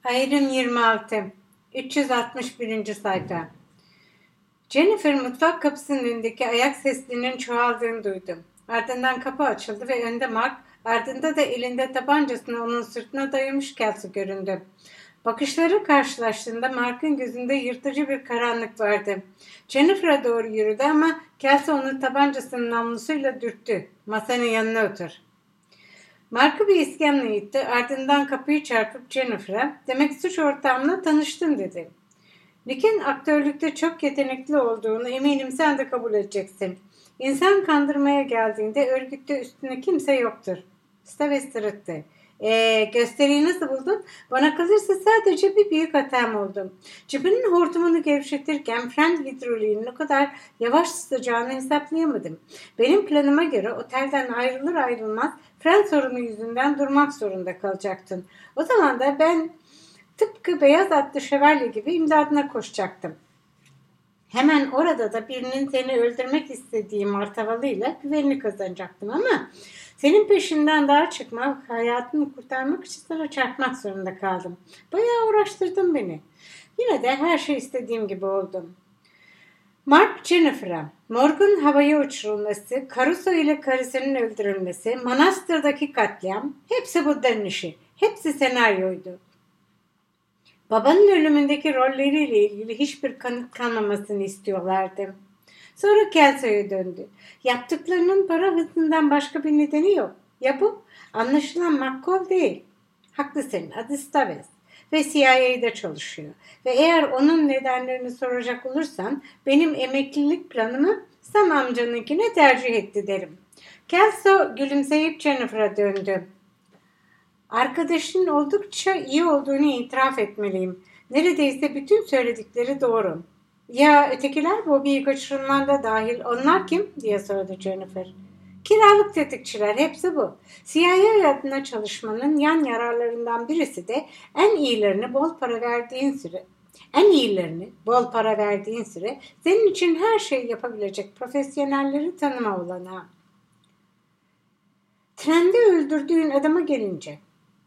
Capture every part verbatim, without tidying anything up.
Ayrım yirmi altı. üç yüz altmış birinci sayfa. Jennifer mutfak kapısının önündeki ayak seslerinin çoğaldığını duydu. Ardından kapı açıldı ve önde Mark, ardında da elinde tabancasını onun sırtına dayamış Kelsey göründü. Bakışları karşılaştığında Mark'ın gözünde yırtıcı bir karanlık vardı. Jennifer'a doğru yürüdü ama Kelsey onu tabancasının namlusuyla dürttü. Masanın yanına otur. Mark'ı bir iskemle itti, ardından kapıyı çarpıp Jennifer'a, "Demek suç ortağımla tanıştın," dedi. Nick'in aktörlükte çok yetenekli olduğunu eminim sen de kabul edeceksin. İnsan kandırmaya geldiğinde örgütte üstüne kimse yoktur. Staves sırıttı. Eee gösteriyi nasıl buldun? Bana kalırsa sadece bir büyük hatam oldu. Cipinin hortumunu gevşetirken fren hidroliğinin o kadar yavaş tutacağını hesaplayamadım. Benim planıma göre otelden ayrılır ayrılmaz fren sorunu yüzünden durmak zorunda kalacaktın. O zaman da ben tıpkı beyaz atlı şövalye gibi imdadına koşacaktım. Hemen orada da birinin seni öldürmek istediği martavalıyla güvenini kazanacaktım ama senin peşinden daha çıkmak, hayatını kurtarmak için sana çarpmak zorunda kaldım. Bayağı uğraştırdın beni. Yine de her şey istediğim gibi oldu. Mark Jennifer'a, Morgan havaya uçurulması, Caruso ile karısının öldürülmesi, Manastır'daki katliam, hepsi Buddha'nın işi. Hepsi senaryoydu. Babanın ölümündeki rolleriyle ilgili hiçbir kanıt kalmamasını istiyorlardı. Sonra Kelsey'e döndü. Yaptıklarının para hırsından başka bir nedeni yok. Ya bu? Anlaşılan McCall değil. Haklısın, adı Staves ve C I A'de çalışıyor. Ve eğer onun nedenlerini soracak olursan benim emeklilik planımı Sam amcanınkine tercih etti derim. Kelsey gülümseyip Jennifer'a döndü. Arkadaşının oldukça iyi olduğunu itiraf etmeliyim. Neredeyse bütün söyledikleri doğru. Ya ötekiler Bobby'yi kaçıranlar da dahil, onlar kim? Diye sordu Jennifer. Kiralık tetikçiler, hepsi bu. C I A adına çalışmanın yan yararlarından birisi de en iyilerini bol para verdiğin süre, en iyilerini bol para verdiğin süre senin için her şeyi yapabilecek profesyonelleri tanıma olanağı. Trende öldürdüğün adama gelince,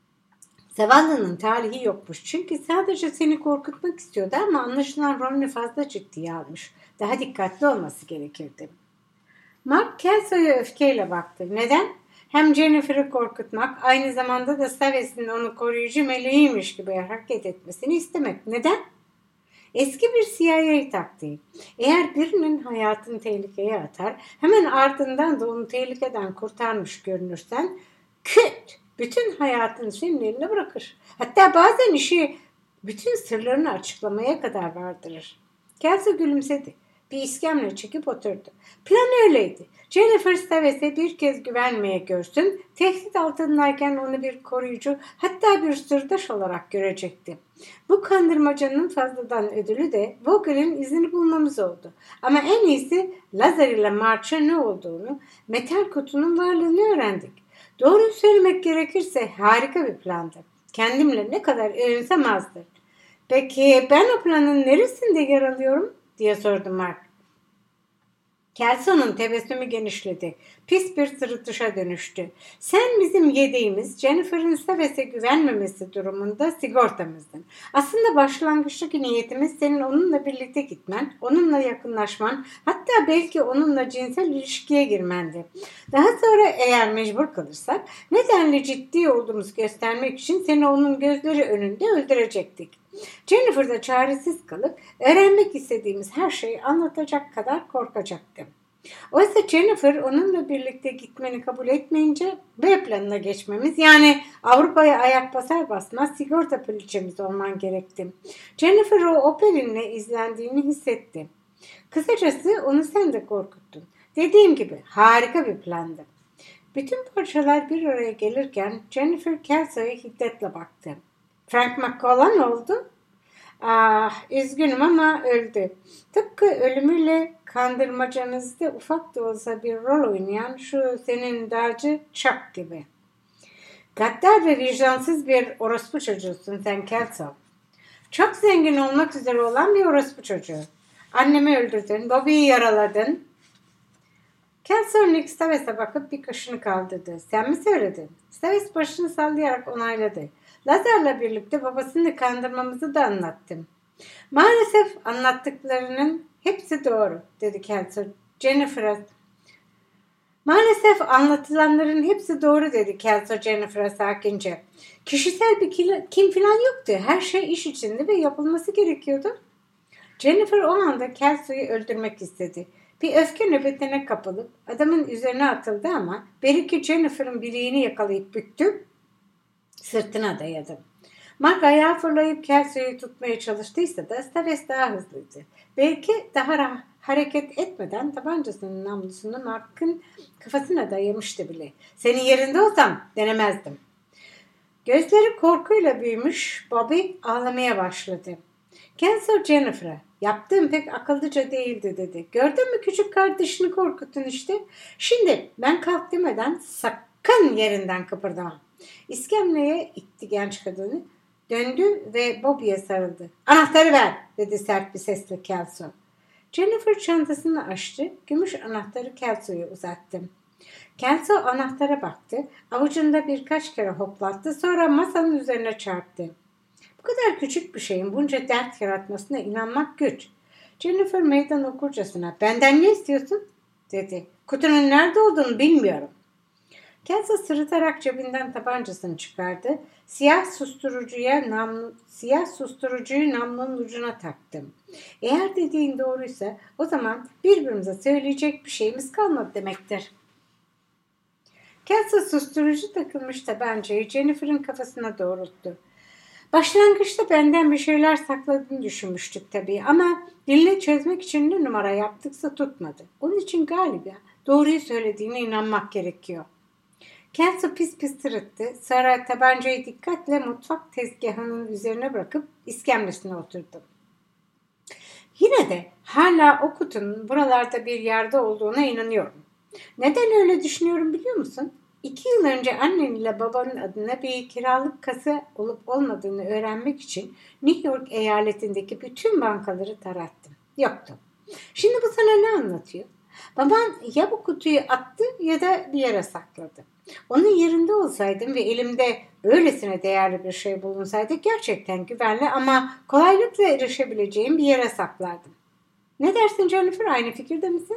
Zavallının talihi yokmuş çünkü sadece seni korkutmak istiyordu ama anlaşılan rolünü fazla ciddiye almış. Daha dikkatli olması gerekirdi. Mark Kelsey'e öfkeyle baktı. Neden? Hem Jennifer'ı korkutmak, aynı zamanda da Staves'in onu koruyucu meleğiymiş gibi hareket etmesini istemek. Neden? Eski bir C I A taktiği. Eğer birinin hayatını tehlikeye atar, hemen ardından da onu tehlikeden kurtarmış görünürsen, küt! Bütün hayatını senin eline bırakır. Hatta bazen işi bütün sırlarını açıklamaya kadar vardırır. Kelsey gülümsedi. Bir iskemle çekip oturdu. Plan öyleydi. Jennifer Staves'e bir kez güvenmeye görsün, tehdit altındayken onu bir koruyucu, hatta bir sırdaş olarak görecekti. Bu kandırmacanın fazladan ödülü de Vogel'in izini bulmamız oldu. Ama en iyisi Lazar ile March'a ne olduğunu, metal kutunun varlığını öğrendik. Doğruyu söylemek gerekirse harika bir plandı. Kendimle ne kadar övünsem azdır. Peki ben o planın neresinde yer alıyorum? Diye sordu Mark. Kelsey'nin tebessümü genişledi. Pis bir sırıtışa dönüştü. Sen bizim yedeğimiz, Jennifer'ın Staves'e güvenmemesi durumunda sigortamızdın. Aslında başlangıçtaki niyetimiz senin onunla birlikte gitmen, onunla yakınlaşman, hatta belki onunla cinsel ilişkiye girmendi. Daha sonra eğer mecbur kalırsak, nedenle ciddi olduğumuzu göstermek için seni onun gözleri önünde öldürecektik. Jennifer da çaresiz kalıp öğrenmek istediğimiz her şeyi anlatacak kadar korkacaktı. Oysa Jennifer onunla birlikte gitmeni kabul etmeyince B planına geçmemiz, yani Avrupa'ya ayak basar basmaz sigorta poliçemiz olman gerekti. Jennifer o Opel'inle izlendiğini hissetti. Kısacası onu sen de korkuttun. Dediğim gibi harika bir plandı. Bütün parçalar bir araya gelirken Jennifer Kelsey'e hiddetle baktı. Frank McCall'a ne oldu? Ah, üzgünüm ama öldü. Tıpkı ölümüyle kandırmacanızda ufak da olsa bir rol oynayan şu senin dağcı Chuck gibi. Gaddar ve vicdansız bir orospu çocuğusun sen Kelsey. Çok zengin olmak üzere olan bir orospu çocuğu. Annemi öldürdün, Bobby'yi yaraladın. Kelsey Nick Staves'e bakıp bir kaşını kaldırdı. Sen mi söyledin? Staves başını sallayarak onayladı. Lazar'la birlikte babasını kandırmamızı da anlattım. Maalesef anlattıklarının hepsi doğru, dedi Kelso Jennifer'a. Maalesef anlatılanların hepsi doğru, dedi Kelso Jennifer'a sakince. Kişisel bir kim falan yoktu. Her şey iş içinde ve yapılması gerekiyordu. Jennifer o anda Kelso'yu öldürmek istedi. Bir öfke nöbetine kapılıp adamın üzerine atıldı ama belki Jennifer'ın bileğini yakalayıp büktü, sırtına dayadı. Mark ayağa fırlayıp Kelso'yu tutmaya çalıştıysa da Staves daha hızlıydı. Belki daha hareket etmeden tabancasının namlusunu Mark'ın kafasına dayamıştı bile. Senin yerinde olsam denemezdim. Gözleri korkuyla büyümüş Bobby ağlamaya başladı. Kelso Jennifer'a, yaptığım pek akıllıca değildi, dedi. Gördün mü küçük kardeşini korkuttun işte. Şimdi ben kalk demeden sakın yerinden kıpırdama. İskemleye itti genç kadını. Döndü ve Bobby'ye sarıldı. Anahtarı ver, dedi sert bir sesle Kelso. Jennifer çantasını açtı. Gümüş anahtarı Kelso'ya uzattı. Kelso anahtara baktı. Avucunda birkaç kere hoplattı. Sonra masanın üzerine çarptı. Bu kadar küçük bir şeyin bunca dert yaratmasına inanmak güç. Jennifer meydan okurcasına, benden ne istiyorsun, dedi. Kutunun nerede olduğunu bilmiyorum. Kelso sırıtarak cebinden tabancasını çıkardı. Siyah susturucuya namlu, siyah susturucuyu namlunun ucuna taktım. Eğer dediğin doğruysa o zaman birbirimize söyleyecek bir şeyimiz kalmadı demektir. Kelso susturucu takılmış tabancayı Jennifer'ın kafasına doğrulttu. Başlangıçta benden bir şeyler sakladığını düşünmüştük tabii ama dilini çözmek için ne numara yaptıksa tutmadı. Onun için galiba doğruyu söylediğine inanmak gerekiyor. Kelso pis pis sırıttı. Sonra tabancayı dikkatle mutfak tezgahının üzerine bırakıp iskemlesine oturdu. Yine de hala o kutunun buralarda bir yerde olduğuna inanıyorum. Neden öyle düşünüyorum biliyor musun? İki yıl önce annen ile babanın adına bir kiralık kasa olup olmadığını öğrenmek için New York eyaletindeki bütün bankaları tarattım. Yoktu. Şimdi bu sana ne anlatıyor? Baban ya bu kutuyu attı ya da bir yere sakladı. Onun yerinde olsaydım ve elimde öylesine değerli bir şey bulunsaydı gerçekten güvenli ama kolaylıkla erişebileceğim bir yere saklardım. Ne dersin Jennifer? Aynı fikirde misin?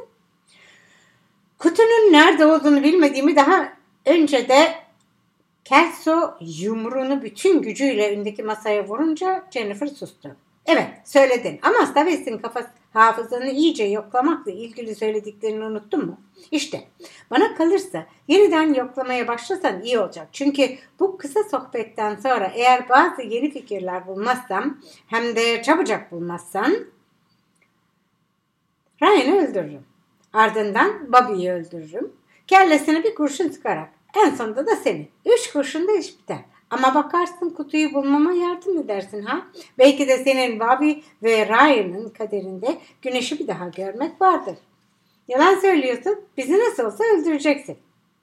Kutunun nerede olduğunu bilmediğimi daha önce de Kelso yumruğunu bütün gücüyle öndeki masaya vurunca Jennifer sustu. Evet, söyledin ama Staves'in kafası hafızanı iyice yoklamakla ilgili söylediklerini unuttun mu? İşte bana kalırsa yeniden yoklamaya başlasan iyi olacak. Çünkü bu kısa sohbetten sonra eğer bazı yeni fikirler bulmazsam hem de çabucak bulmazsan Ryan'ı öldürürüm. Ardından Bobby'yi öldürürüm. Kellesine bir kurşun sıkarak. En sonunda da seni. Üç kurşun da iş biter. Ama bakarsın kutuyu bulmama yardım edersin ha. Belki de senin Bobby ve Ryan'ın kaderinde güneşi bir daha görmek vardır. Yalan söylüyorsun. Bizi nasıl olsa öldüreceksin.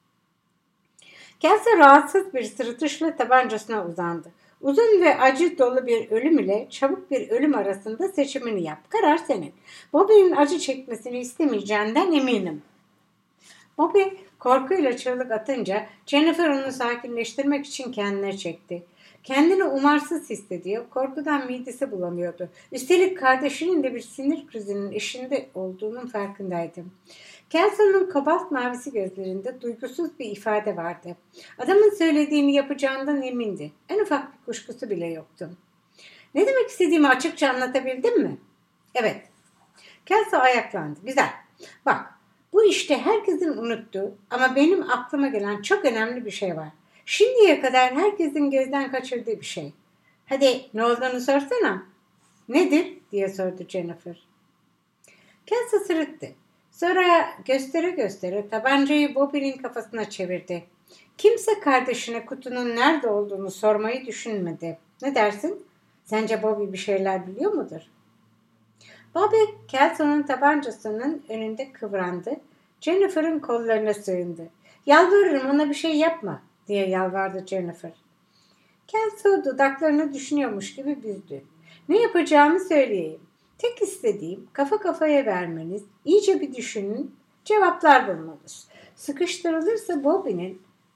Kelso rahatsız bir sırıtışla tabancasına uzandı. Uzun ve acı dolu bir ölüm ile çabuk bir ölüm arasında seçimini yap. Karar senin. Bobby'nin acı çekmesini istemeyeceğinden eminim. Bobby korkuyla çığlık atınca Jennifer onu sakinleştirmek için kendine çekti. Kendini umarsız hissediyor, korkudan midesi bulanıyordu. Üstelik kardeşinin de bir sinir krizinin eşinde olduğunun farkındaydım. Kelson'un kobalt mavisi gözlerinde duygusuz bir ifade vardı. Adamın söylediğini yapacağından emindi. En ufak bir kuşkusu bile yoktu. Ne demek istediğimi açıkça anlatabildim mi? Evet. Kelso ayaklandı. Güzel. Bak, bu işte herkesin unuttuğu ama benim aklıma gelen çok önemli bir şey var. Şimdiye kadar herkesin gözden kaçırdığı bir şey. Hadi ne olduğunu sorsana. Nedir? Diye sordu Jennifer. Kelso sırıttı. Sonra göstere göstere tabancayı Bobby'nin kafasına çevirdi. Kimse kardeşine kutunun nerede olduğunu sormayı düşünmedi. Ne dersin? Sence Bobby bir şeyler biliyor mudur? Bobby, Kelso'nun tabancasının önünde kıvrandı. Jennifer'ın kollarına sığındı. Yalvarırım ona bir şey yapma diye yalvardı Jennifer. Kelso dudaklarını düşünüyormuş gibi büzdü. Ne yapacağımı söyleyeyim. Tek istediğim kafa kafaya vermeniz, iyice bir düşünün, cevaplar bulmanız. Sıkıştırılırsa Bobby'nin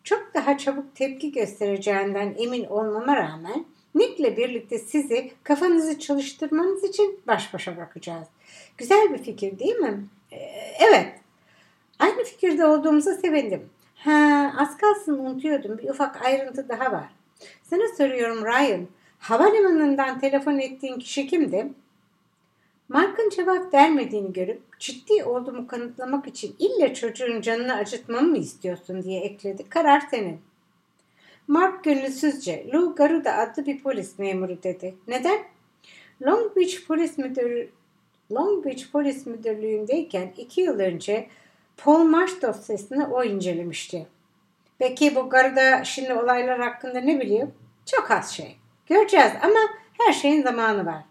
Çok daha çabuk tepki göstereceğinden emin olmama rağmen Nick'le birlikte sizi kafanızı çalıştırmanız için baş başa bırakacağız. Güzel bir fikir değil mi? Ee, evet. Aynı fikirde olduğumuza sevindim. Ha, az kalsın unutuyordum. Bir ufak ayrıntı daha var. Sana soruyorum Ryan. Havalimanından telefon ettiğin kişi kimdi? Mark'ın cevap vermediğini görüp ciddi olduğumu kanıtlamak için ille çocuğun canını acıtmamı mı istiyorsun diye ekledi. Karar senin. Mark gönülsüzce Lou Garuda adlı bir polis memuru dedi. Neden? Long Beach Polis Müdürü Long Beach Polis Müdürlüğü'ndeyken iki yıl önce Paul Marsh dosyasını o incelemişti. Peki bu Garuda şimdi olaylar hakkında ne biliyor? Çok az şey. Göreceğiz ama her şeyin zamanı var.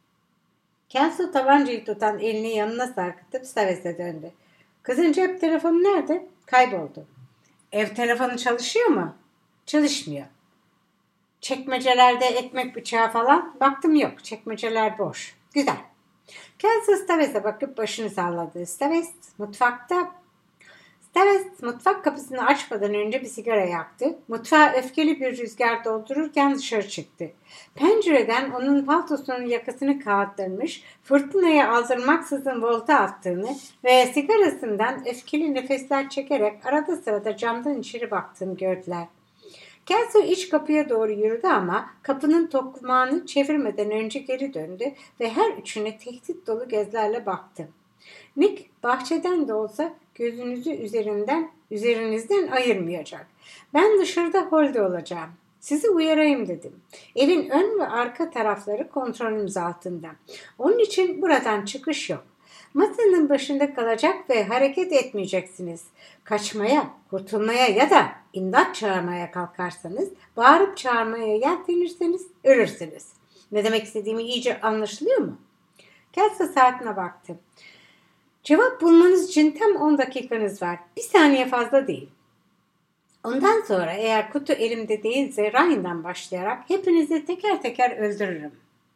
Kelso tabancayı tutan elini yanına sarkıtıp Staves'e döndü. Kızın cep telefonu nerede? Kayboldu. Ev telefonu çalışıyor mu? Çalışmıyor. Çekmecelerde ekmek bıçağı falan? Baktım yok. Çekmeceler boş. Güzel. Kelso Staves'e bakıp başını salladı. Staves mutfakta Staves mutfak kapısını açmadan önce bir sigara yaktı. Mutfağı öfkeli bir rüzgar doldururken dışarı çıktı. Pencereden onun paltosunun yakasını kağıttırmış, fırtınaya aldırmaksızın volta attığını ve sigarasından öfkeli nefesler çekerek arada sırada camdan içeri baktığını gördüler. Kelso iç kapıya doğru yürüdü ama kapının tokmağını çevirmeden önce geri döndü ve her üçüne tehdit dolu gözlerle baktı. Nick bahçeden de olsa gözünüzü üzerinden, üzerinizden ayırmayacak. Ben dışarıda holde olacağım. Sizi uyarayım dedim. Evin ön ve arka tarafları kontrolümüz altında. Onun için buradan çıkış yok. Masanın başında kalacak ve hareket etmeyeceksiniz. Kaçmaya, kurtulmaya ya da imdat çağırmaya kalkarsanız, bağırıp çağırmaya yeltenirseniz ölürsünüz. Ne demek istediğimi iyice anlaşılıyor mu? Kelso saatine baktı. Cevap bulmanız için tam on dakikanız var. Bir saniye fazla değil. Ondan sonra eğer kutu elimde değilse Ryan'dan başlayarak hepinizi teker teker öldürürüm.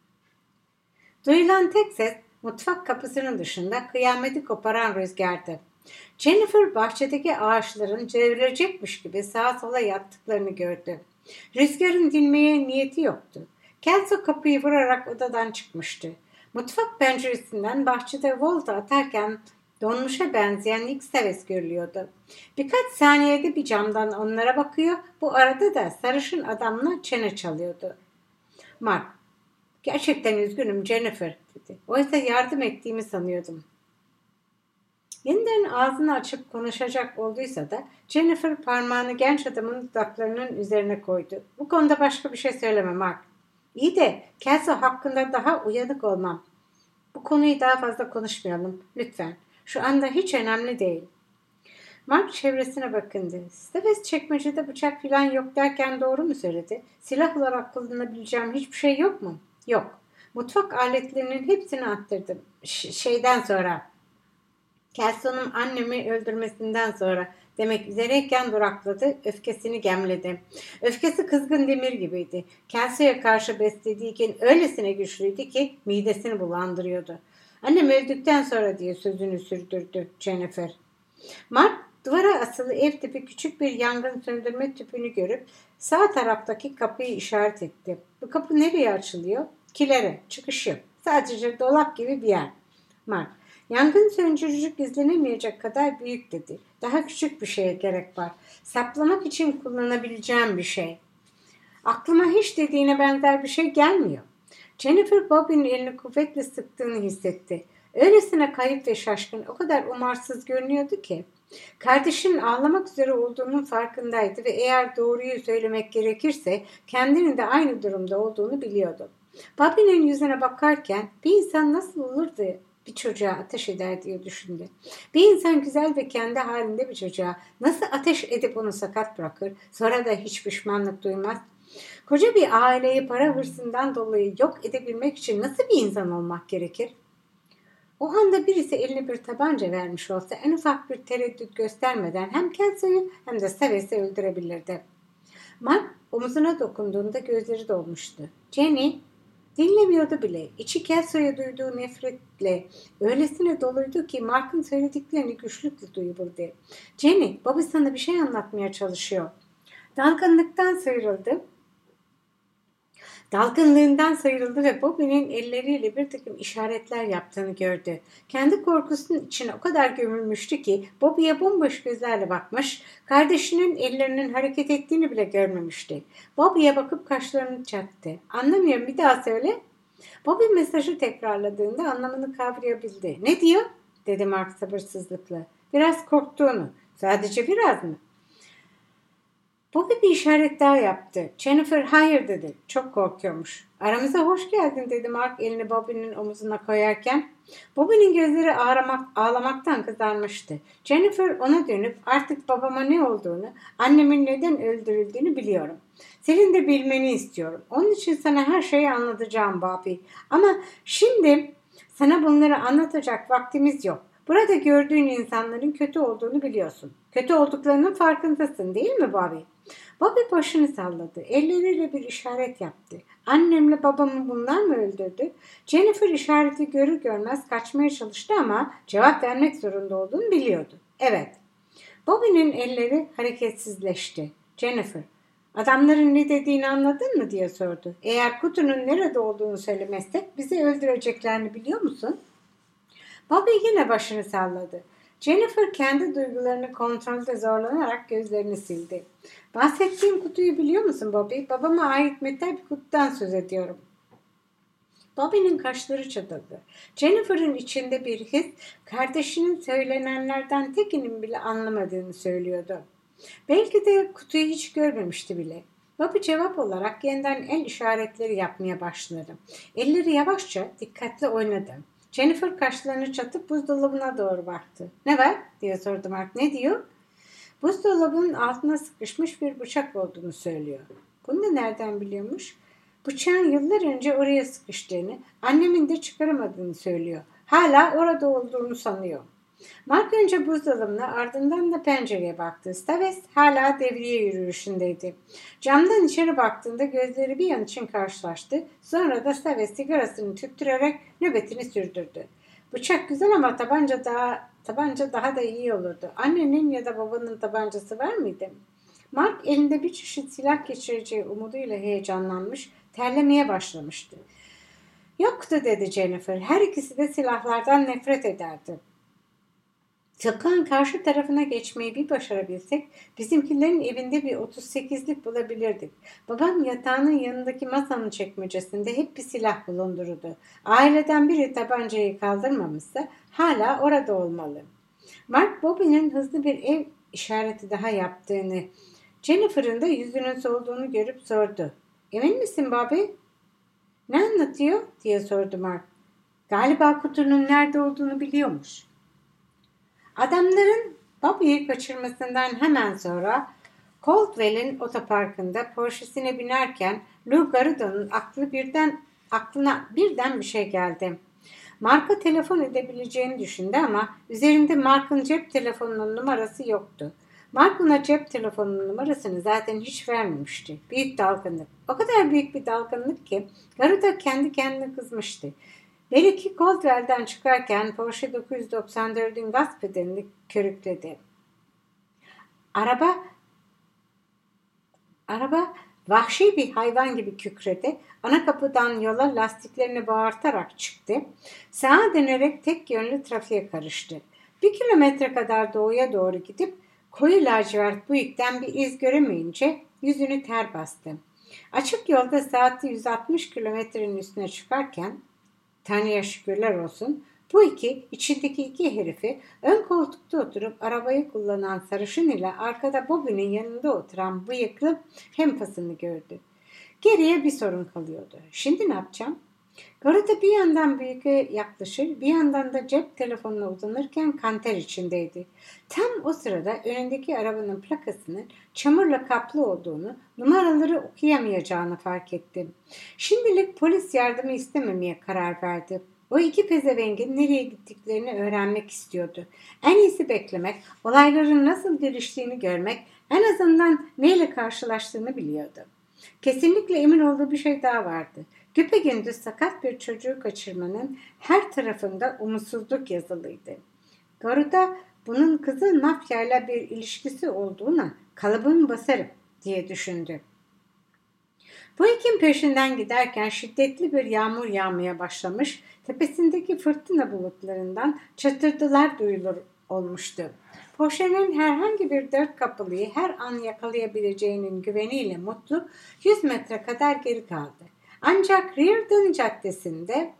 Duyulan tek ses mutfak kapısının dışında kıyameti koparan rüzgardı. Jennifer bahçedeki ağaçların çevirecekmiş gibi sağa sola yattıklarını gördü. Rüzgarın dinmeye niyeti yoktu. Kelso kapıyı vurarak odadan çıkmıştı. Mutfak penceresinden bahçede volta atarken donmuşa benzeyen Nick Staves görülüyordu. Birkaç saniyede bir camdan onlara bakıyor, bu arada da sarışın adamla çene çalıyordu. Mark, gerçekten üzgünüm Jennifer dedi. Oysa yardım ettiğimi sanıyordum. Yeniden ağzını açıp konuşacak olduysa da Jennifer parmağını genç adamın dudaklarının üzerine koydu. Bu konuda başka bir şey söyleme Mark. İyi de Kelso hakkında daha uyanık olmam. Bu konuyu daha fazla konuşmayalım. Lütfen. Şu anda hiç önemli değil. Mark çevresine bakındı. Staves çekmecede bıçak falan yok derken doğru mu söyledi? Silah olarak kullanabileceğim hiçbir şey yok mu? Yok. Mutfak aletlerinin hepsini attırdım. Ş- şeyden sonra. Kelso'nun annemi öldürmesinden sonra demek üzereyken durakladı, öfkesini gemledi. Öfkesi kızgın demir gibiydi. Kelso'ya karşı beslediği kin öylesine güçlüydü ki midesini bulandırıyordu. Annem öldükten sonra diye sözünü sürdürdü Jennifer. Mark duvara asılı ev tipi küçük bir yangın söndürme tüpünü görüp sağ taraftaki kapıyı işaret etti. Bu kapı nereye açılıyor? Kilere, çıkış yok. Sadece dolap gibi bir yer. Mark, yangın söndürücü gizlenemeyecek kadar büyük dedi. Daha küçük bir şeye gerek var. Saplamak için kullanabileceğim bir şey. Aklıma hiç dediğine benzer bir şey gelmiyor. Jennifer Bobby'nin elini kuvvetle sıktığını hissetti. Öylesine kayıp ve şaşkın, o kadar umarsız görünüyordu ki. Kardeşinin ağlamak üzere olduğunun farkındaydı ve eğer doğruyu söylemek gerekirse kendinin de aynı durumda olduğunu biliyordu. Bobby'nin yüzüne bakarken bir insan nasıl olurdu bir çocuğa ateş eder diye düşündü. Bir insan güzel ve kendi halinde bir çocuğa nasıl ateş edip onu sakat bırakır, sonra da hiç pişmanlık duymaz? Koca bir aileyi para hırsından dolayı yok edebilmek için nasıl bir insan olmak gerekir? O anda birisi eline bir tabanca vermiş olsa en ufak bir tereddüt göstermeden hem Kelso'yu hem de Staves'i öldürebilirdi. Mark omuzuna dokunduğunda gözleri dolmuştu. Jenny dinlemiyordu bile. İçi Kelso'ya duyduğu nefretle öylesine doluydu ki Mark'ın söylediklerini güçlükle duyulurdu. Jenny, baba sana bir şey anlatmaya çalışıyor. Dalgınlıktan sıyrıldı. Dalgınlığından sıyrıldı ve Bobby'nin elleriyle bir takım işaretler yaptığını gördü. Kendi korkusunun içine o kadar gömülmüştü ki Bobby'ye bomboş gözlerle bakmış, kardeşinin ellerinin hareket ettiğini bile görmemişti. Bobby'ye bakıp kaşlarını çattı. "Anlamıyorum, bir daha söyle." Bobby mesajı tekrarladığında anlamını kavrayabildi. "Ne diyor?" dedi Mark sabırsızlıkla. "Biraz korktuğunu." "Sadece biraz mı?" Bobby bir işaret daha yaptı. Jennifer hayır dedi. Çok korkuyormuş. "Aramıza hoş geldin," dedi Mark elini Bobby'nin omuzuna koyarken. Bobby'nin gözleri ağramak, ağlamaktan kızarmıştı. Jennifer ona dönüp "Artık babama ne olduğunu, annemin neden öldürüldüğünü biliyorum. Senin de bilmeni istiyorum. Onun için sana her şeyi anlatacağım Bobby. Ama şimdi sana bunları anlatacak vaktimiz yok. Burada gördüğün insanların kötü olduğunu biliyorsun. Kötü olduklarının farkındasın değil mi Bobby?" Bobby başını salladı. Elleriyle bir işaret yaptı. "Annemle babamı bunlar mı öldürdü?" Jennifer işareti görür görmez kaçmaya çalıştı ama cevap vermek zorunda olduğunu biliyordu. "Evet." Bobby'nin elleri hareketsizleşti. Jennifer, "Adamların ne dediğini anladın mı?" diye sordu. "Eğer kutunun nerede olduğunu söylemezsek bizi öldüreceklerini biliyor musun?" Bobby yine başını salladı. Jennifer kendi duygularını kontrolde zorlanarak gözlerini sildi. "Bahsettiğim kutuyu biliyor musun Bobby? Babama ait metal bir kutudan söz ediyorum." Bobby'nin kaşları çatıldı. Jennifer'ın içinde bir his, kardeşinin söylenenlerden tekinin bile anlamadığını söylüyordu. Belki de kutuyu hiç görmemişti bile. Bobby cevap olarak yeniden el işaretleri yapmaya başladı. Elleri yavaşça, dikkatli oynadı. Jennifer kaşlarını çatıp buzdolabına doğru baktı. "Ne var?" diye sordu Mark. "Ne diyor?" "Buzdolabının altına sıkışmış bir bıçak olduğunu söylüyor." "Bunu da nereden biliyormuş?" "Bıçağın yıllar önce oraya sıkıştığını, annemin de çıkaramadığını söylüyor. Hala orada olduğunu sanıyor." Mark önce buzdolabına, ardından da pencereye baktı. Staves hala devriye yürüyüşündeydi. Camdan içeri baktığında gözleri bir an için karşılaştı. Sonra da Staves sigarasını tüttürerek nöbetini sürdürdü. "Bıçak güzel ama tabanca daha, tabanca daha da iyi olurdu. Annenin ya da babanın tabancası var mıydı?" Mark elinde bir çeşit silah geçireceği umuduyla heyecanlanmış, terlemeye başlamıştı. "Yoktu," dedi Jennifer. "Her ikisi de silahlardan nefret ederdi. Sokağın karşı tarafına geçmeyi bir başarabilsek bizimkilerin evinde bir otuz sekizlik bulabilirdik. Babam yatağının yanındaki masanın çekmecesinde hep bir silah bulundururdu. Aileden biri tabancayı kaldırmamışsa hala orada olmalı." Mark Bobby'nin hızlı bir ev işareti daha yaptığını, Jennifer'ın da yüzünün solduğunu görüp sordu. "Emin misin Bobby?" "Ne anlatıyor?" diye sordu Mark. Galiba kutunun nerede olduğunu biliyormuş. Adamların Bobby'yi kaçırmasından hemen sonra Caldwell'in otoparkında Porsche'sine binerken Lou Garrido'nun aklı birden, aklına birden bir şey geldi. Mark'a telefon edebileceğini düşündü ama üzerinde Mark'ın cep telefonunun numarası yoktu. Mark ona cep telefonunun numarasını zaten hiç vermemişti. Büyük dalgınlık. O kadar büyük bir dalgınlık ki Garrido kendi kendine kızmıştı. Belki Caldwell'den çıkarken Porsche dokuz yüz doksan dördün gaz pedalini körükledi. Araba araba vahşi bir hayvan gibi kükredi. Ana kapıdan yola lastiklerini bağırtarak çıktı. Sağa dönerek tek yönlü trafiğe karıştı. Bir kilometre kadar doğuya doğru gidip koyu lacivert büyükten bir iz göremeyince yüzünü ter bastı. Açık yolda saati yüz altmış kilometrenin üstüne çıkarken Tanrı'ya şükürler olsun, bu iki içindeki iki herifi ön koltukta oturup arabayı kullanan sarışın ile arkada Bobby'nin yanında oturan bıyıklı hempasını gördü. Geriye bir sorun kalıyordu. Şimdi ne yapacağım? Garita bir yandan büyüke yaklaşır, bir yandan da cep telefonuna uzanırken kanter içindeydi. Tam o sırada önündeki arabanın plakasının çamurla kaplı olduğunu, numaraları okuyamayacağını fark etti. Şimdilik polis yardımı istememeye karar verdi. O iki pezevengin nereye gittiklerini öğrenmek istiyordu. En iyisi beklemek, olayların nasıl geliştiğini görmek, en azından neyle karşılaştığını biliyordu. Kesinlikle emin olduğu bir şey daha vardı. Güpegündüz sakat bir çocuğu kaçırmanın her tarafında umutsuzluk yazılıydı. Garuda bunun kızı mafyayla bir ilişkisi olduğuna kalıbımı basarım diye düşündü. Bu ikin peşinden giderken şiddetli bir yağmur yağmaya başlamış, tepesindeki fırtına bulutlarından çatırtılar duyulur olmuştu. Porsche'nin herhangi bir dört kapılıyı her an yakalayabileceğinin güveniyle Mutlu yüz metre kadar geri kaldı. Ancak Reardon Caddesi'nde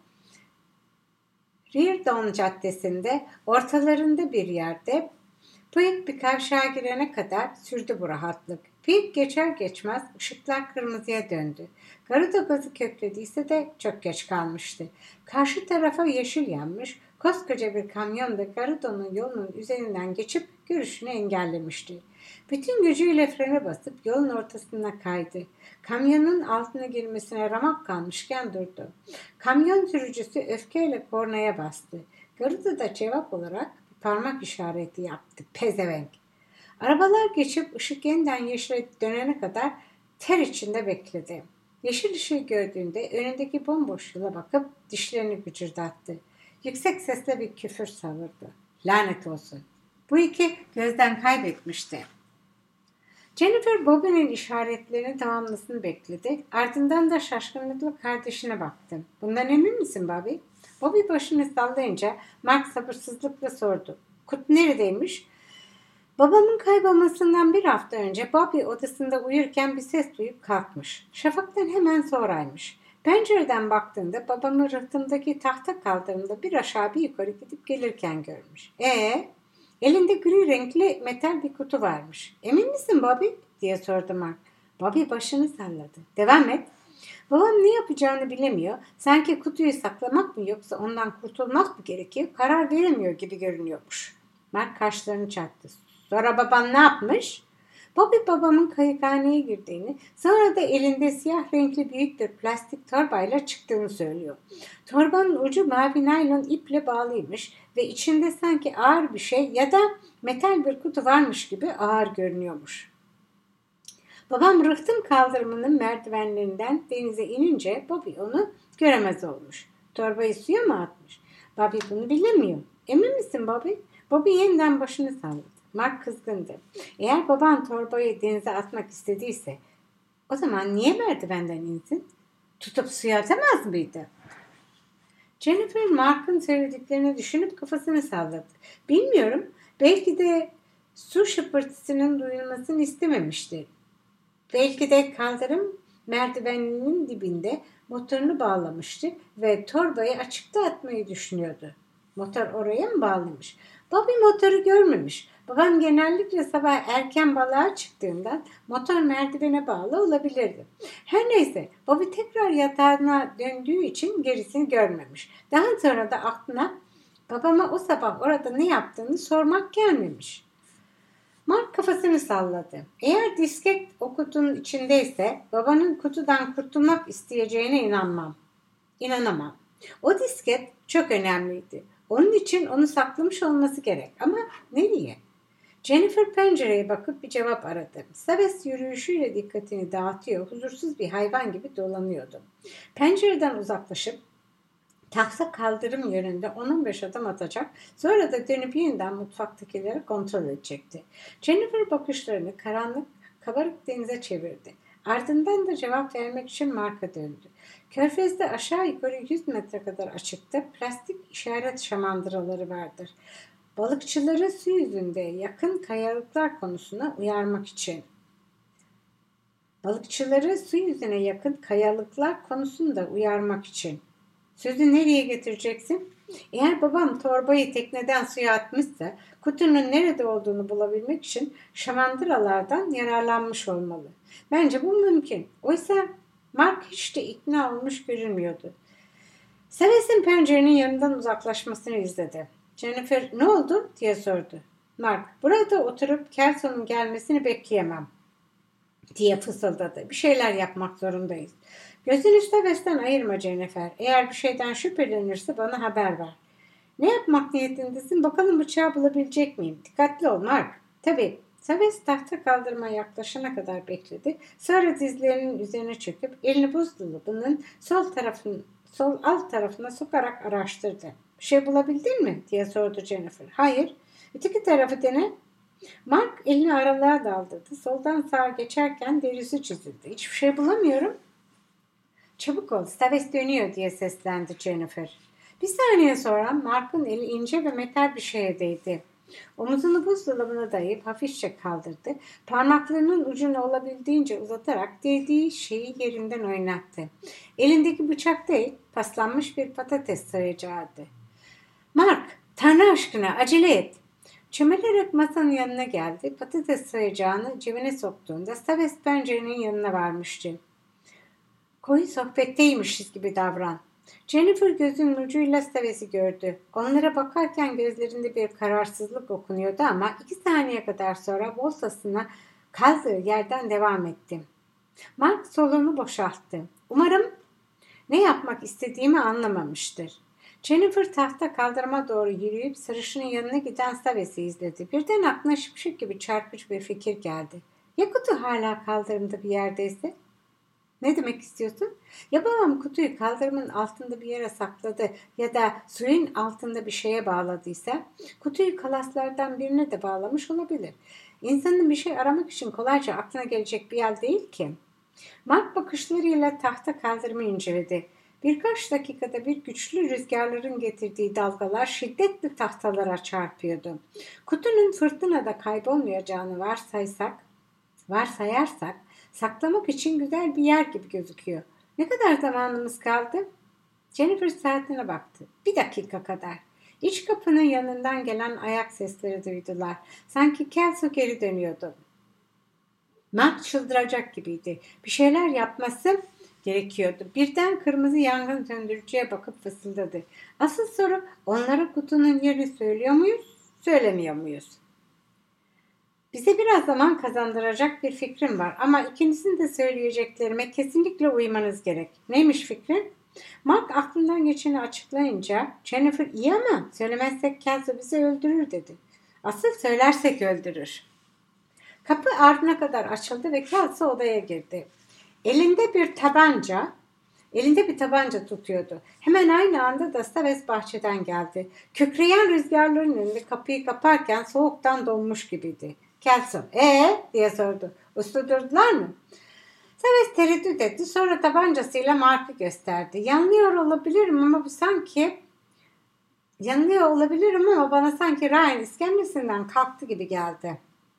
Reardon Caddesi'nde ortalarında bir yerde Puig bir kavşağa girene kadar sürdü bu rahatlık. Puig geçer geçmez ışıklar kırmızıya döndü. Garuda gazı köklediyse de çok geç kalmıştı. Karşı tarafa yeşil yanmış, koskoca bir kamyon da Garuda'nın yolunun üzerinden geçip görüşünü engellemişti. Bütün gücüyle frene basıp yolun ortasına kaydı. Kamyonun altına girmesine ramak kalmışken durdu. Kamyon sürücüsü öfkeyle kornaya bastı. Garuda da cevap olarak parmak işareti yaptı. Pezevenk. Arabalar geçip ışık yeniden yeşile dönene kadar ter içinde bekledi. Yeşil ışığı gördüğünde önündeki bomboş yola bakıp dişlerini gıcırdattı. Yüksek sesle bir küfür savurdu. Lanet olsun. Bu iki gözden kaybetmişti. Jennifer Bobby'nin işaretlerini tamamlasını bekledi. Ardından da şaşkınlıkla kardeşine baktı. Bundan emin misin Bobby? Bobby başını sallayınca Mark sabırsızlıkla sordu. Kut neredeymiş? Babamın kaybolmasından bir hafta önce Bobby odasında uyurken bir ses duyup kalkmış. Şafaktan hemen sonraymış. Pencereden baktığında babamı rıhtımdaki tahta kaldırımda bir aşağı bir yukarı gidip gelirken görmüş. Ee, elinde gri renkli metal bir kutu varmış. Emin misin Bobby? Diye sordu Mark. Bobby başını salladı. Devam et. Babam ne yapacağını bilemiyor. Sanki kutuyu saklamak mı yoksa ondan kurtulmak mı gerekiyor? Karar veremiyor gibi görünüyormuş. Mark kaşlarını çattı. Sonra baban ne yapmış? Bobby babamın kayıkhaneye girdiğini, sonra da elinde siyah renkli büyük bir plastik torbayla çıktığını söylüyor. Torbanın ucu mavi naylon iple bağlıymış ve içinde sanki ağır bir şey ya da metal bir kutu varmış gibi ağır görünüyormuş. Babam rıhtım kaldırımının merdivenlerinden denize inince Bobby onu göremez olmuş. Torbayı suya mı atmış? Bobby bunu bilemiyor. Emin misin Bobby? Bobby yeniden başını salladı. Mark kızgındı. Eğer baban torbayı denize atmak istediyse o zaman niye merdivenden insin? Tutup suya atamaz mıydı? Jennifer Mark'ın söylediklerini düşünüp kafasını salladı. Bilmiyorum. Belki de su şıpırtısının duyulmasını istememiştir. Belki de kaldırım merdiveninin dibinde motorunu bağlamıştı ve torbayı açıkta atmayı düşünüyordu. Motor oraya mı bağlamış? Bobby motoru görmemiş. Babam genellikle sabah erken balığa çıktığından motor merdivene bağlı olabilirdi. Her neyse Bobby tekrar yatağına döndüğü için gerisini görmemiş. Daha sonra da aklına babama o sabah orada ne yaptığını sormak gelmemiş. Mark kafasını salladı. Eğer disket o kutunun içindeyse babanın kutudan kurtulmak isteyeceğine inanmam. İnanamam. O disket çok önemliydi. Onun için onu saklamış olması gerek. Ama nereye? Jennifer pencereye bakıp bir cevap aradı. Saves yürüyüşüyle dikkatini dağıtıyor, huzursuz bir hayvan gibi dolanıyordu. Pencereden uzaklaşıp tahta kaldırım yönünde on on beş adım atacak, sonra da dönüp yeniden mutfaktakileri kontrol edecekti. Jennifer bakışlarını karanlık, kabarık denize çevirdi. Ardından da cevap vermek için Mark'a döndü. Körfez'de aşağı yukarı yüz metre kadar açıkta plastik işaret şamandıraları vardır. Balıkçıları su yüzünde yakın kayalıklar konusuna uyarmak için. Balıkçıları su yüzüne yakın kayalıklar konusunda uyarmak için. Sözü nereye getireceksin? Eğer babam torbayı tekneden suya atmışsa kutunun nerede olduğunu bulabilmek için şamandıralardan yararlanmış olmalı. Bence bu mümkün. Oysa Mark hiç de ikna olmuş görünmüyordu. Saves'in pencerenin yanından uzaklaşmasını izledi. Jennifer ne oldu diye sordu. Mark burada oturup Kelson'un gelmesini bekleyemem diye fısıldadı. Bir şeyler yapmak zorundayız. Gözünü Saves'ten ayırma Jennifer. Eğer bir şeyden şüphelenirse bana haber ver. Ne yapmak niyetindesin? Bakalım bıçağı bulabilecek miyim? Dikkatli ol Mark. Tabii. Saves tahta kaldırmaya yaklaşana kadar bekledi. Sonra dizlerinin üzerine çöküp elini buzdolabının sol tarafın, sol alt tarafına sokarak araştırdı. Bir şey bulabildin mi? Diye sordu Jennifer. Hayır. Öteki tarafı dene. Mark elini aralığa daldırdı. Soldan sağa geçerken derisi çizildi. Hiçbir şey bulamıyorum. Çabuk ol, Staves dönüyor diye seslendi Jennifer. Bir saniye sonra Mark'ın eli ince ve metal bir şeye değdi. Omuzunu buzdolabına dayayıp hafifçe kaldırdı. Parmaklarının ucunu olabildiğince uzatarak değdiği şeyi yerinden oynattı. Elindeki bıçak değil, paslanmış bir patates soyacağıydı. Mark, Tanrı aşkına acele et. Çömelerek masanın yanına geldi. Patates soyacağını cebine soktuğunda Staves pencerenin yanına varmıştı. Koyu sohbetteymişiz gibi davran. Jennifer gözünün ucuyla Staves'i gördü. Onlara bakarken gözlerinde bir kararsızlık okunuyordu ama iki saniye kadar sonra voltasına kaldığı yerden devam etti. Mark soluğunu boşalttı. Umarım ne yapmak istediğimi anlamamıştır. Jennifer tahta kaldırıma doğru yürüyüp sarışının yanına giden Staves'i izledi. Birden aklına şıpşık gibi çarpıcı bir fikir geldi. Ya kutu hala kaldırımda bir yerdeyse? Ne demek istiyorsun? Ya babam kutuyu kaldırımın altında bir yere sakladı ya da suyun altında bir şeye bağladıysa kutuyu kalaslardan birine de bağlamış olabilir. İnsanın bir şey aramak için kolayca aklına gelecek bir yer değil ki. Mark bakışlarıyla tahta kaldırımı inceledi. Birkaç dakikada bir güçlü rüzgarların getirdiği dalgalar şiddetli tahtalara çarpıyordu. Kutunun fırtınada kaybolmayacağını varsaysak, varsayarsak saklamak için güzel bir yer gibi gözüküyor. Ne kadar zamanımız kaldı? Jennifer saatine baktı. Bir dakika kadar. İç kapının yanından gelen ayak sesleri duydular. Sanki Kelso geri dönüyordu. Mark çıldıracak gibiydi. Bir şeyler yapması gerekiyordu. Birden kırmızı yangın söndürücüye bakıp fısıldadı. Asıl soru onlara kutunun yerini söylüyor muyuz, söylemiyor muyuz? Bize biraz zaman kazandıracak bir fikrim var ama ikinizin de söyleyeceklerime kesinlikle uymanız gerek. Neymiş fikrin? Mark aklından geçeni açıklayınca Jennifer iyi ama söylemezsek Kelso bizi öldürür dedi. Asıl söylersek öldürür. Kapı ardına kadar açıldı ve Kelso odaya girdi. Elinde bir tabanca, elinde bir tabanca tutuyordu. Hemen aynı anda da Staves bahçeden geldi. Kükreyen rüzgarların önünde kapıyı kaparken soğuktan donmuş gibiydi. Kelso, ee diye sordu. Uslu durdular mı? Staves tereddüt etti. Sonra tabancasıyla Mark'ı gösterdi. Yanılıyor olabilirim ama bu sanki yanılıyor olabilirim ama bana sanki Ryan iskemlesinden kalktı gibi geldi.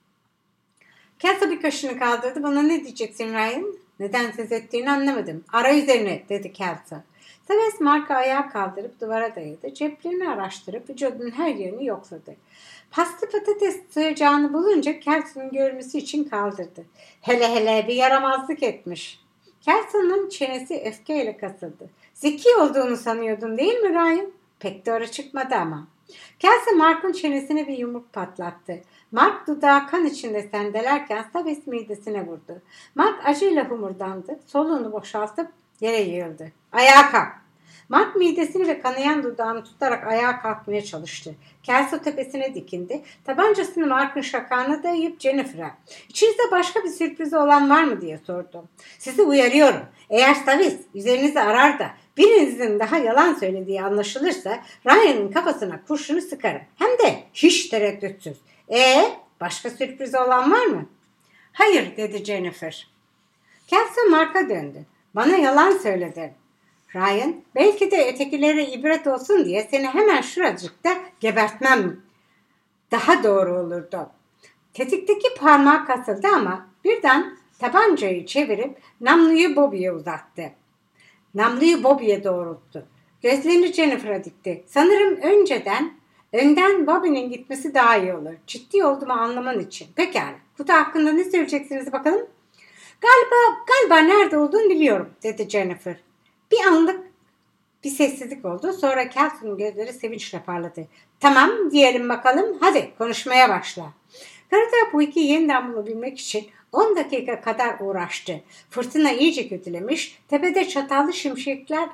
Kelso bir kaşını kaldırdı. Bana ne diyeceksin Ryan? Neden söz ettiğini anlamadım. Ara üzerine dedi Kelso. Staves Mark'ı ayağa kaldırıp duvara dayadı. Ceplerini araştırıp vücudunun her yerini yokladı. Paslı patates soyacağını bulunca Kelso'nun görmesi için kaldırdı. Hele hele bir yaramazlık etmiş. Kelso'nun çenesi öfkeyle kasıldı. Zeki olduğunu sanıyordun değil mi Ryan? Pek doğru çıkmadı ama. Kelso Mark'ın çenesine bir yumruk patlattı. Mark dudağı kan içinde sendelerken Staves midesine vurdu. Mark acıyla humurdandı. Soluğunu boşaltıp yere yığıldı. Ayağa kalk. Mark midesini ve kanayan dudağını tutarak ayağa kalkmaya çalıştı. Kelso tepesine dikindi. Tabancasını Mark'ın şakağına dayayıp Jennifer'a "İçinizde başka bir sürprizi olan var mı?" diye sordu. "Sizi uyarıyorum. Eğer Staves üzerinizi arar da birinizin daha yalan söylediği anlaşılırsa Ryan'ın kafasına kurşunu sıkarım. Hem de hiç tereddütsüz. Ee, başka sürprizi olan var mı?" "Hayır," dedi Jennifer. Kelso Mark'a döndü. "Bana yalan söyledin. Ryan, belki de ötekilere ibret olsun diye seni hemen şuracıkta gebertmem daha doğru olurdu." Tetikteki parmağı kasıldı ama birden tabancayı çevirip namluyu Bobby'ye uzattı. Namluyu Bobby'ye doğrulttu. Gözlerini Jennifer'a dikti. "Sanırım önceden, önden Bobby'nin gitmesi daha iyi olur. Ciddi olduğumu anlaman için. Pekala, kutu hakkında ne söyleyeceksiniz bakalım?" Galiba, galiba nerede olduğunu biliyorum," dedi Jennifer. Bir anlık bir sessizlik oldu. Sonra Kelso'nun gözleri sevinçle parladı. "Tamam diyelim bakalım. Hadi konuşmaya başla." Karada bu iki yeniden bulabilmek için on dakika kadar uğraştı. Fırtına iyice kötülemiş, tepede çatallı şimşekler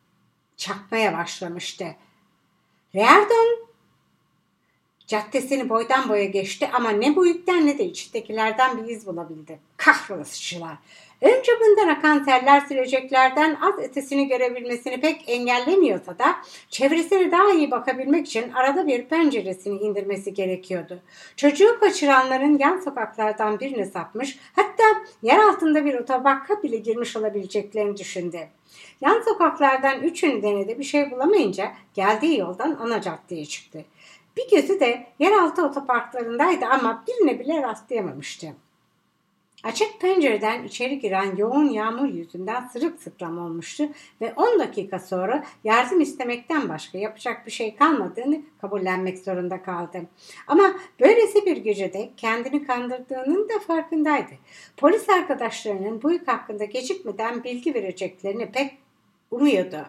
çakmaya başlamıştı. Reardon caddesini boydan boya geçti ama ne bu yükten ne de içindekilerden bir iz bulabildi. Kahrolası. Önce bundan akan teller sileceklerden az ötesini görebilmesini pek engellemiyorsa da çevresine daha iyi bakabilmek için arada bir penceresini indirmesi gerekiyordu. Çocuğu kaçıranların yan sokaklardan birine sapmış, hatta yer altında bir otobanka bile girmiş olabileceklerini düşündü. Yan sokaklardan üçünü denedi, bir şey bulamayınca geldiği yoldan ana caddeye çıktı. Bir gözü de yeraltı otoparklarındaydı ama birine bile rastlayamamıştı. Açık pencereden içeri giren yoğun yağmur yüzünden sırılsıklam olmuştu ve on dakika sonra yardım istemekten başka yapacak bir şey kalmadığını kabullenmek zorunda kaldı. Ama böylesi bir gecede kendini kandırdığının da farkındaydı. Polis arkadaşlarının bu yük hakkında gecikmeden bilgi vereceklerini pek umuyordu.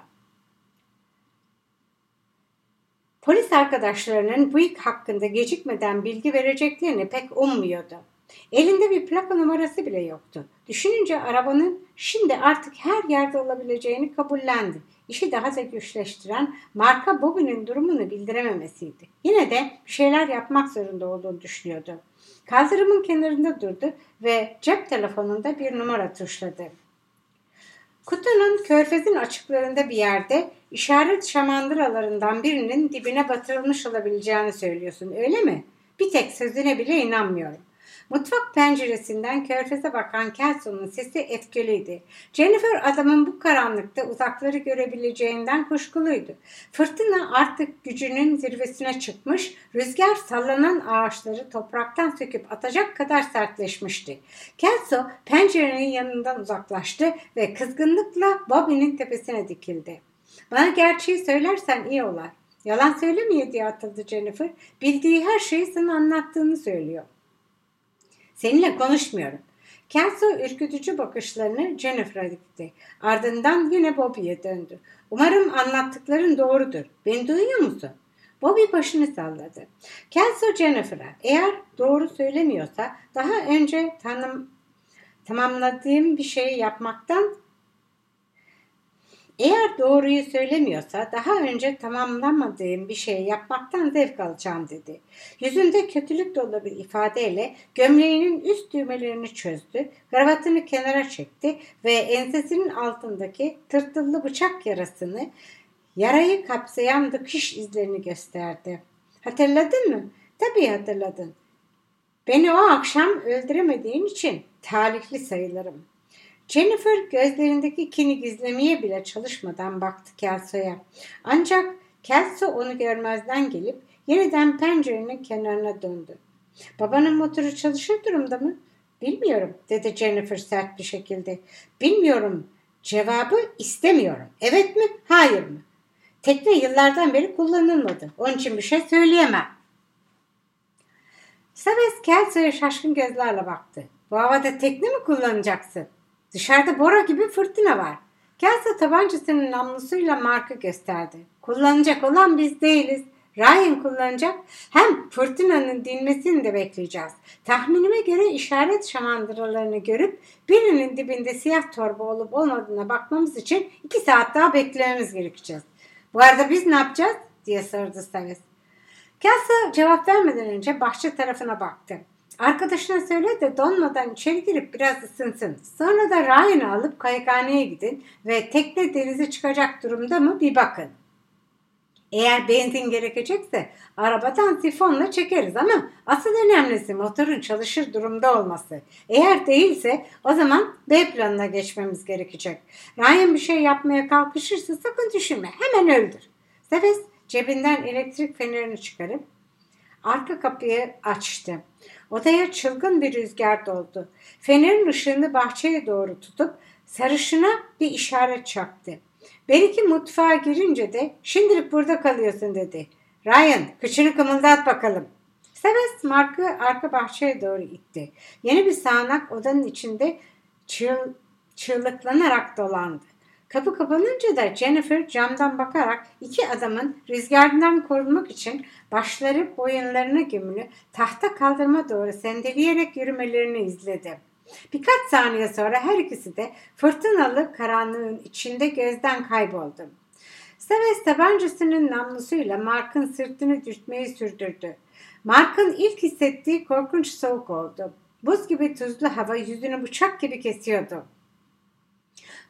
Polis arkadaşlarının bu yük hakkında gecikmeden bilgi vereceklerini pek ummuyordu. Elinde bir plaka numarası bile yoktu. Düşününce arabanın şimdi artık her yerde olabileceğini kabullendi. İşi daha da güçleştiren marka Bobby'nin durumunu bildirememesiydi. Yine de bir şeyler yapmak zorunda olduğunu düşünüyordu. Kaldırımın kenarında durdu ve cep telefonunda bir numara tuşladı. Kutunun körfezin açıklarında bir yerde işaret şamandıralarından birinin dibine batırılmış olabileceğini söylüyorsun, öyle mi? Bir tek sözüne bile inanmıyorum. Mutfak penceresinden körfeze bakan Kelsey'nin sesi etkiliydi. Jennifer adamın bu karanlıkta uzakları görebileceğinden kuşkuluydu. Fırtına artık gücünün zirvesine çıkmış, rüzgar sallanan ağaçları topraktan söküp atacak kadar sertleşmişti. Kelsey pencerenin yanından uzaklaştı ve kızgınlıkla Bobby'nin tepesine dikildi. "Bana gerçeği söylersen iyi olur." "Yalan söylemiyor," diye atıldı Jennifer. "Bildiği her şeyi sana anlattığını söylüyor." "Seninle konuşmuyorum." Kelsey ürkütücü bakışlarını Jennifer'a dikti. Ardından yine Bobby'ye döndü. "Umarım anlattıkların doğrudur. Beni duyuyor musun?" Bobby başını salladı. Kelsey Jennifer'a, "Eğer doğru söylemiyorsa daha önce tanım, tamamladığım bir şeyi yapmaktan Eğer doğruyu söylemiyorsa daha önce tamamlamadığım bir şey yapmaktan zevk alacağım," dedi. Yüzünde kötülük dolu bir ifadeyle gömleğinin üst düğmelerini çözdü, kravatını kenara çekti ve ensesinin altındaki tırtıllı bıçak yarasını, yarayı kapsayan dikiş izlerini gösterdi. "Hatırladın mı?" "Tabii hatırladın. Beni o akşam öldüremediğin için talihli sayılırım." Jennifer gözlerindeki kini gizlemeye bile çalışmadan baktı Kelsey'e. Ancak Kelsey onu görmezden gelip yeniden pencerenin kenarına döndü. "Babanın motoru çalışır durumda mı?" "Bilmiyorum," dedi Jennifer sert bir şekilde. "Bilmiyorum cevabı istemiyorum. Evet mi, hayır mı? Tekne yıllardan beri kullanılmadı. Onun için bir şey söyleyemem." Savage Kelsey'e şaşkın gözlerle baktı. "Bu havada tekne mi kullanacaksın? Dışarıda Bora gibi fırtına var." Kelsey tabancasının namlusuyla Mark'ı gösterdi. "Kullanacak olan biz değiliz. Ryan kullanacak. Hem fırtınanın dinmesini de bekleyeceğiz. Tahminime göre işaret şamandıralarını görüp birinin dibinde siyah torba olup olmadığına bakmamız için iki saat daha beklememiz gerekecek." "Bu arada biz ne yapacağız?" diye sordu Savage. Kelsey cevap vermeden önce bahçe tarafına baktı. "Arkadaşına söyle de donmadan içeri girip biraz ısınsın. Sonra da Ryan'ı alıp kayıkhaneye gidin ve tekne denize çıkacak durumda mı bir bakın. Eğer benzin gerekecekse arabadan sifonla çekeriz ama asıl önemlisi motorun çalışır durumda olması. Eğer değilse o zaman B planına geçmemiz gerekecek. Ryan bir şey yapmaya kalkışırsa sakın düşünme, hemen öldür." Savage cebinden elektrik fenerini çıkarıp arka kapıyı açtı. Odaya çılgın bir rüzgar doldu. Fenerin ışığını bahçeye doğru tutup sarışına bir işaret çaktı. Belki mutfağa girince de "Şimdilik burada kalıyorsun," dedi. "Ryan, kıçını kımıldat bakalım." Savage Mark'ı arka bahçeye doğru itti. Yeni bir sağanak odanın içinde çığ, çığlıklanarak dolandı. Kapı kapanınca da Jennifer camdan bakarak iki adamın rüzgardan korunmak için başları boyunlarına gömülü tahta kaldırıma doğru sendeleyerek yürümelerini izledi. Birkaç saniye sonra her ikisi de fırtınalı karanlığın içinde gözden kayboldu. Savage tabancasının namlusuyla Mark'ın sırtını dürtmeyi sürdürdü. Mark'ın ilk hissettiği korkunç soğuk oldu. Buz gibi tuzlu hava yüzünü bıçak gibi kesiyordu.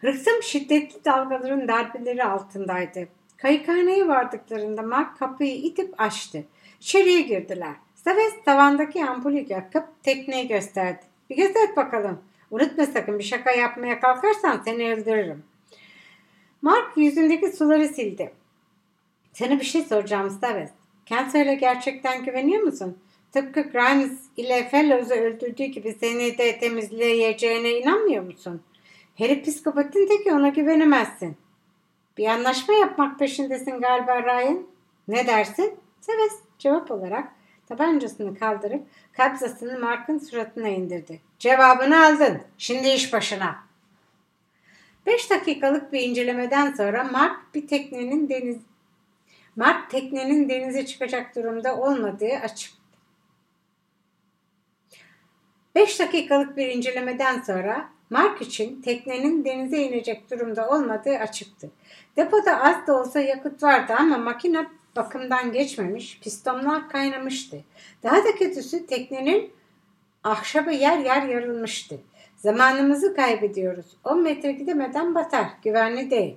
Rıhtım şiddetli dalgaların darbeleri altındaydı. Kayıkhaneye vardıklarında Mark kapıyı itip açtı. İçeriye girdiler. Seves tavandaki ampulü yakıp tekneyi gösterdi. Bir göz et bakalım. Unutma sakın, bir şaka yapmaya kalkarsan seni öldürürüm. Mark yüzündeki suları sildi. Sana bir şey soracağım Seves. Kelso'yla gerçekten güveniyor musun? Tıpkı Grimes ile Fellows'u öldürdüğü gibi seni de temizleyeceğine inanmıyor musun? Herif psikopatın teki, ona güvenemezsin. Bir anlaşma yapmak peşindesin galiba Ryan. Ne dersin? Seves cevap olarak tabancasını kaldırıp kabzasını Mark'ın suratına indirdi. Cevabını aldın. Şimdi iş başına. Beş dakikalık bir incelemeden sonra Mark bir teknenin deniz Mark teknenin denize çıkacak durumda olmadığı açık. Beş dakikalık bir incelemeden sonra Mark için teknenin denize inecek durumda olmadığı açıktı. Depoda az da olsa yakıt vardı ama makine bakımdan geçmemiş, pistonlar kaynamıştı. Daha da kötüsü teknenin ahşabı yer yer yarılmıştı. Zamanımızı kaybediyoruz. on metre gidemeden batar. Güvenli değil.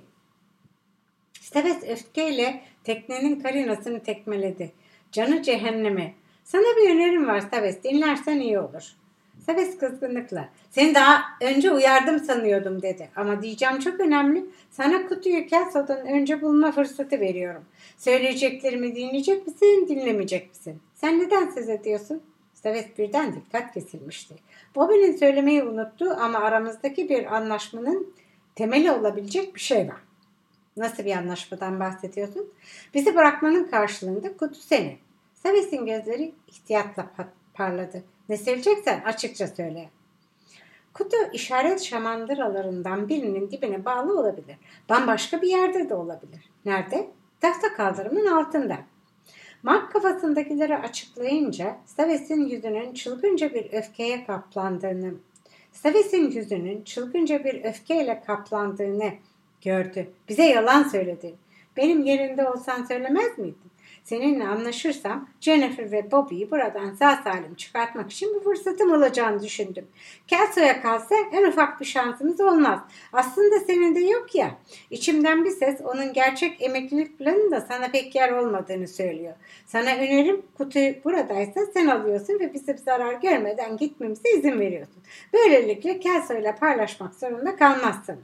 Seves öfkeyle teknenin karinasını tekmeledi. Canı cehenneme. Sana bir önerim var Seves. Dinlersen iyi olur. Seves kızgınlıkla. Seni daha önce uyardım sanıyordum dedi. Ama diyeceğim çok önemli. Sana kutuyu Kelso'dan önce bulma fırsatı veriyorum. Söyleyeceklerimi dinleyecek misin, dinlemeyecek misin? Sen neden söz ediyorsun? Seves birden dikkat kesilmişti. Bobby'nin söylemeyi unuttuğu ama aramızdaki bir anlaşmanın temeli olabilecek bir şey var. Nasıl bir anlaşmadan bahsediyorsun? Bizi bırakmanın karşılığında kutu senin. Seves'in gözleri ihtiyatla parladı. Ne söyleyeceksen açıkça söyle. Kutu işaret şamandıralarından birinin dibine bağlı olabilir. Bambaşka bir yerde de olabilir. Nerede? Tahta kaldırımın altında. Mark kafasındakileri açıklayınca Seves'in yüzünün çılgınca bir öfkeye kaplandığını, Seves'in yüzünün çılgınca bir öfkeyle kaplandığını gördü. Bize yalan söyledin. Benim yerinde olsan söylemez miydin? Seninle anlaşırsam Jennifer ve Bobby'yi buradan sağ salim çıkartmak için bir fırsatım olacağını düşündüm. Kelso'ya kalsa en ufak bir şansımız olmaz. Aslında senin de yok ya. İçimden bir ses onun gerçek emeklilik planında sana pek yer olmadığını söylüyor. Sana önerim, kutuyu buradaysa sen alıyorsun ve bizim zarar görmeden gitmemize izin veriyorsun. Böylelikle Kelso'yla paylaşmak zorunda kalmazsın.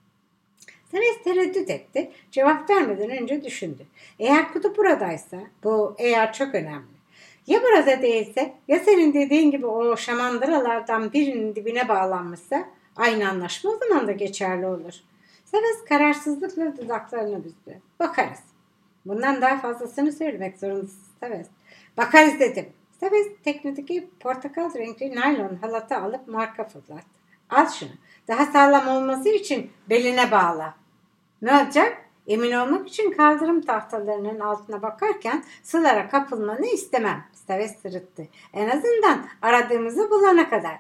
Seves tereddüt etti. Cevap vermeden önce düşündü. Eğer kutu buradaysa, bu eğer çok önemli. Ya burada değilse, ya senin dediğin gibi o şamandıralardan birinin dibine bağlanmışsa, aynı anlaşma o zaman da geçerli olur. Seves kararsızlıkla dudaklarını büzdü. Bakarız. Bundan daha fazlasını söylemek zorundasın Seves. Bakarız dedim. Seves teknedeki portakal renkli naylon halatı alıp Mark'a fırlattı. Al şunu. Daha sağlam olması için beline bağla. Ne olacak? Emin olmak için kaldırım tahtalarının altına bakarken sulara kapılmanı istemem. Seves sırıttı. En azından aradığımızı bulana kadar.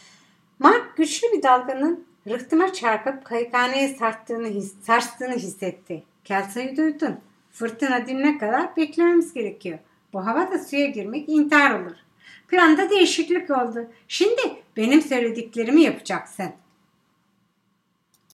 Mark güçlü bir dalganın rıhtıma çarpıp kayıkhaneye sarstığını, his, sarstığını hissetti. Kelso'yu duydun. Fırtına dinene kadar beklememiz gerekiyor. Bu havada suya girmek intihar olur. Planda değişiklik oldu. Şimdi benim söylediklerimi yapacaksın.